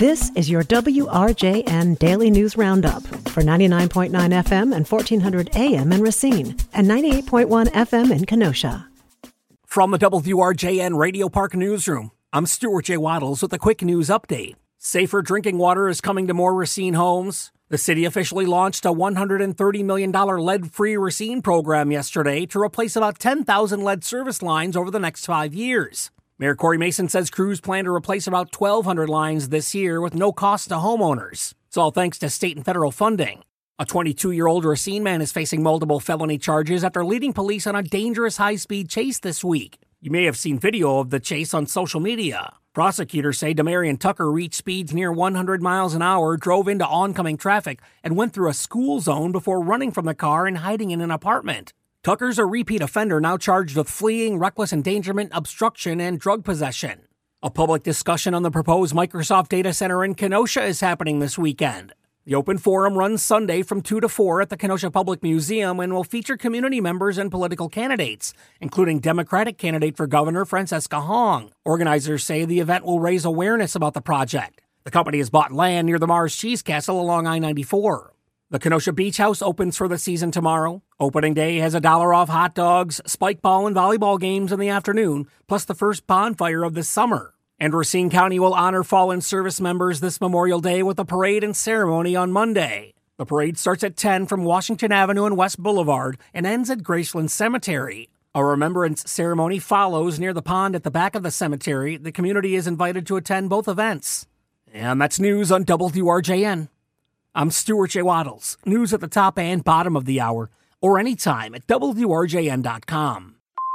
This is your WRJN Daily News Roundup for 99.9 FM and 1400 AM in Racine and 98.1 FM in Kenosha. From the WRJN Radio Park Newsroom, I'm Stuart J. Waddles with a quick news update. Safer drinking water is coming to more Racine homes. The city officially launched a $130 million lead-free Racine program yesterday to replace about 10,000 lead service lines over the next 5 years. Mayor Corey Mason says crews plan to replace about 1,200 lines this year with no cost to homeowners. It's all thanks to state and federal funding. A 22-year-old Racine man is facing multiple felony charges after leading police on a dangerous high-speed chase this week. You may have seen video of the chase on social media. Prosecutors say Demarion Tucker reached speeds near 100 miles an hour, drove into oncoming traffic, and went through a school zone before running from the car and hiding in an apartment. Tucker's a repeat offender now charged with fleeing, reckless endangerment, obstruction, and drug possession. A public discussion on the proposed Microsoft data center in Kenosha is happening this weekend. The open forum runs Sunday from 2 to 4 at the Kenosha Public Museum and will feature community members and political candidates, including Democratic candidate for governor Francesca Hong. Organizers say the event will raise awareness about the project. The company has bought land near the Mars Cheese Castle along I-94. The Kenosha Beach House opens for the season tomorrow. Opening day has $1 off hot dogs, spike ball, and volleyball games in the afternoon, plus the first bonfire of the summer. And Racine County will honor fallen service members this Memorial Day with a parade and ceremony on Monday. The parade starts at 10 from Washington Avenue and West Boulevard and ends at Graceland Cemetery. A remembrance ceremony follows near the pond at the back of the cemetery. The community is invited to attend both events. And that's news on WRJN. I'm Stuart J. Waddles. News at the top and bottom of the hour, or anytime at WRJN.com.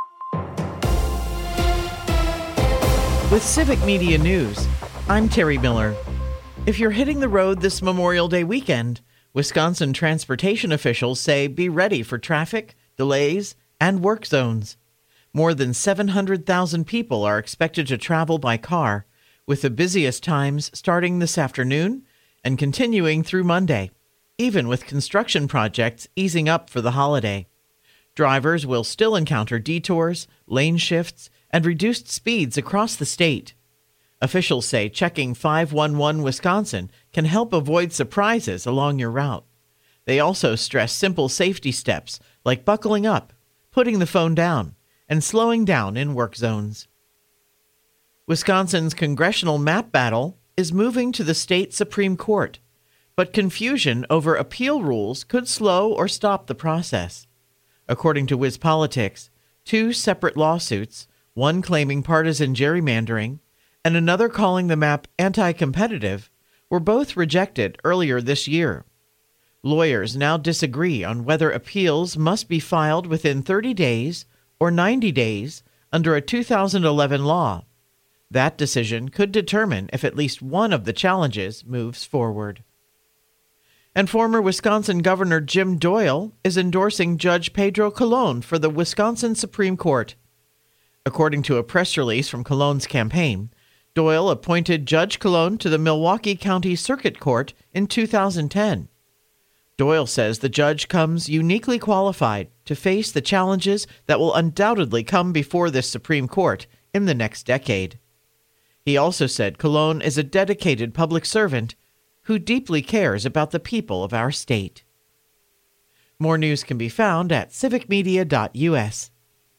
With Civic Media News, I'm Terry Miller. If you're hitting the road this Memorial Day weekend, Wisconsin transportation officials say be ready for traffic, delays, and work zones. More than 700,000 people are expected to travel by car, with the busiest times starting this afternoon and continuing through Monday, even with construction projects easing up for the holiday. Drivers will still encounter detours, lane shifts, and reduced speeds across the state. Officials say checking 511 Wisconsin can help avoid surprises along your route. They also stress simple safety steps like buckling up, putting the phone down, and slowing down in work zones. Wisconsin's congressional map battle is moving to the state Supreme Court, but confusion over appeal rules could slow or stop the process. According to WisPolitics, 2 separate lawsuits, one claiming partisan gerrymandering and another calling the map anti-competitive, were both rejected earlier this year. Lawyers now disagree on whether appeals must be filed within 30 days or 90 days under a 2011 law. That decision could determine if at least one of the challenges moves forward. And former Wisconsin Governor Jim Doyle is endorsing Judge Pedro Colon for the Wisconsin Supreme Court. According to a press release from Colon's campaign, Doyle appointed Judge Colon to the Milwaukee County Circuit Court in 2010. Doyle says the judge comes uniquely qualified to face the challenges that will undoubtedly come before this Supreme Court in the next decade. He also said Colon is a dedicated public servant who deeply cares about the people of our state. More news can be found at civicmedia.us.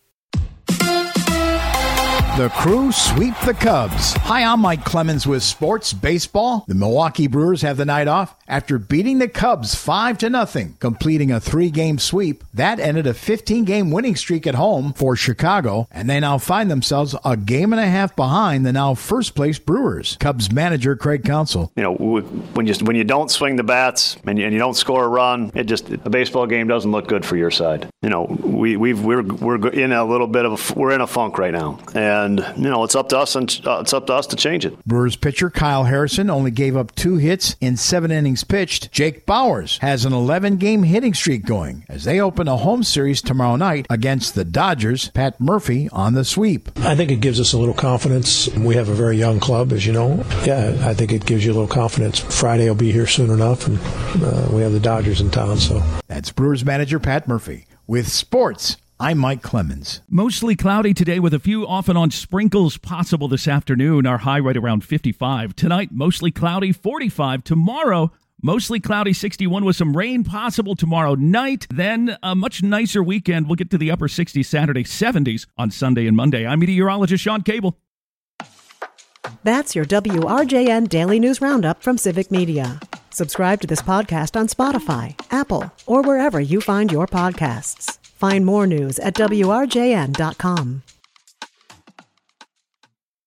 The Crew sweep the Cubs. Hi, I'm Mike Clemens with Sports Baseball. The Milwaukee Brewers have the night off after beating the Cubs 5-0, completing a 3-game sweep. That ended a 15-game winning streak at home for Chicago, and they now find themselves a game and a half behind the now first-place Brewers. Cubs manager Craig Counsell. You know, when you don't swing the bats and you don't score a run, a baseball game doesn't look good for your side. You know, we're in a little bit of we're in a funk right now, and you know it's up to us to change it. Brewers pitcher Kyle Harrison only gave up 2 hits in 7 innings pitched. Jake Bauers has an 11-game hitting streak going as they open a home series tomorrow night against the Dodgers. Pat Murphy on the sweep. I think it gives us a little confidence. We have a very young club, as you know. Yeah, I think it gives you a little confidence. Friday will be here soon enough, and we have the Dodgers in town. So that's Brewers manager Pat Murphy with sports. I'm Mike Clemens. Mostly cloudy today with a few off and on sprinkles possible this afternoon. Our high right around 55. Tonight, mostly cloudy, 45. Tomorrow, mostly cloudy, 61 with some rain possible tomorrow night. Then a much nicer weekend. We'll get to the upper 60s Saturday, 70s on Sunday and Monday. I'm meteorologist Sean Cable. That's your WRJN Daily News Roundup from Civic Media. Subscribe to this podcast on Spotify, Apple, or wherever you find your podcasts. Find more news at WRJN.com.